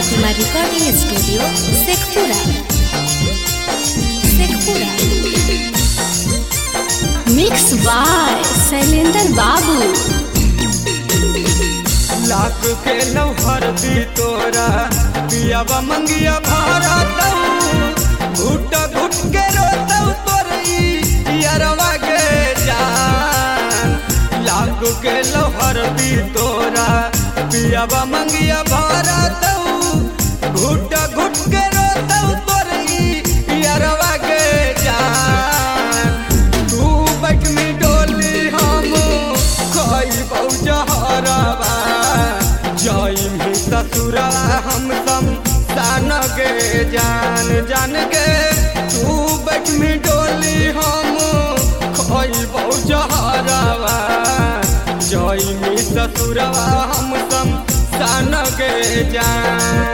Pratima recording studio Sheikhpura. Mix by Shailendra Babu. Lakh के लौहर दी तोरा पियावा मंगिया भारा घुट घुट के रोतौ तोरई यारवा के जान। लाख के लौहर दी तोरा पियावा मंगिया भारा घुट घुट के रोतौ तोरई यारवा के जान। तू बैठ में डोली हम खोई बहुजहरवा जाई में ससुरा हम सान के जान जान के। तू बैठ में डोली हम खोई बहुजहरवा जाई में ससुरा हम सान के जान।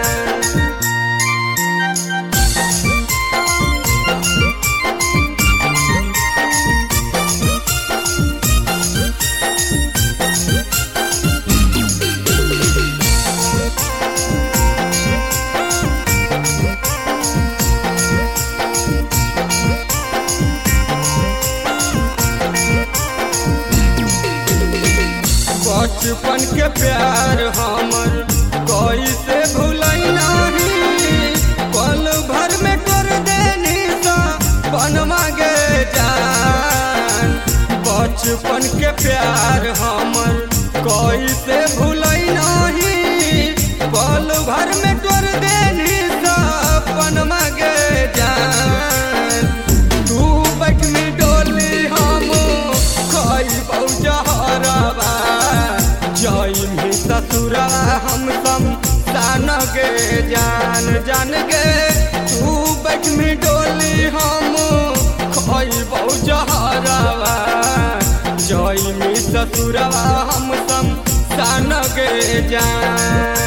बचपन के प्यार हमर कोई से भूलई नहीं। पल भर में कर देनी सा बनवा गे जान। बचपन के प्यार हमर कोई से भूलई नहीं। पल भर में कर देनी सा बनवा गे जान। तू बैठ में डोली हम खोई बहुजहरवा जाई में ससुरा हम सान के जान जान के। तू बैठ में डोली हम खोई बहुजहरवा जाई में ससुरा हम सान के जान।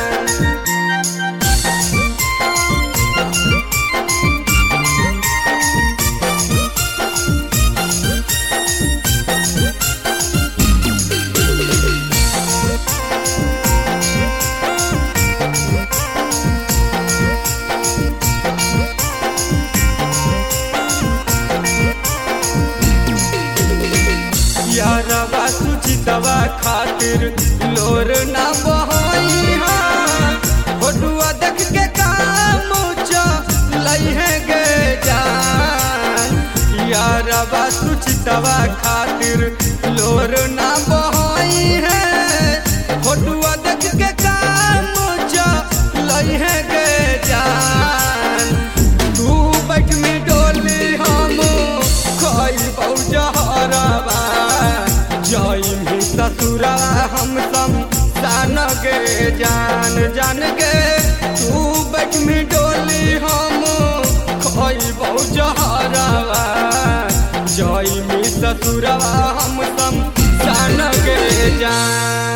यारवा सुचितवा खातिर लोर ना बहई फोटुआ देख के काम चलई है गे जान। यारवा सुचितवा खातिर लोर ना बहई फोटुआ देख के काम चलई है गे जान। तू बैठ में डोली हम खोई बहुजहरवा जाई में ससुरा हम सान के जान जान के। तू बैठ में डोली हम खोई बहुजहरवा जाई में ससुरा हम सान के जान।